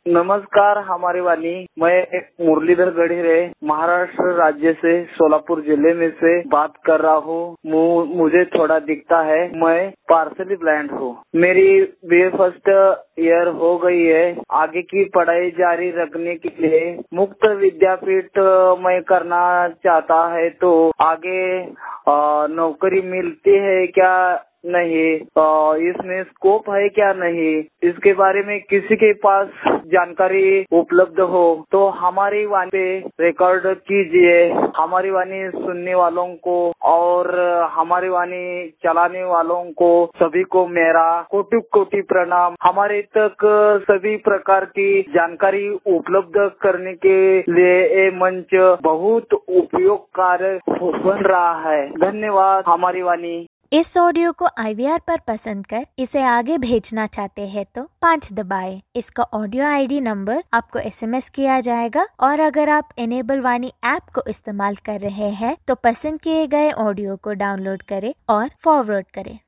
नमस्कार हमारी वाणी। मैं मुरलीधर गढ़िरे महाराष्ट्र राज्य से सोलापुर जिले में से बात कर रहा हूँ। मुझे थोड़ा दिखता है, मैं पार्सली ब्लाइंड हूँ। मेरी बीए फर्स्ट ईयर हो गई है। आगे की पढ़ाई जारी रखने के लिए मुक्त विद्यापीठ में करना चाहता है, तो आगे नौकरी मिलती है क्या नहीं, इसमें स्कोप है क्या नहीं, इसके बारे में किसी के पास जानकारी उपलब्ध हो तो हमारी वाणी पे रिकॉर्ड कीजिए। हमारी वाणी सुनने वालों को और हमारी वाणी चलाने वालों को सभी को मेरा कोटि कोटि प्रणाम। हमारे तक सभी प्रकार की जानकारी उपलब्ध करने के लिए ये मंच बहुत उपयोगकारी बन रहा है। धन्यवाद हमारी वाणी। इस ऑडियो को IVR पर पसंद कर इसे आगे भेजना चाहते हैं तो 5 दबाएं। इसका ऑडियो ID नंबर आपको SMS किया जाएगा और अगर आप इनेबल वाणी ऐप को इस्तेमाल कर रहे हैं तो पसंद किए गए ऑडियो को डाउनलोड करें और फॉरवर्ड करें।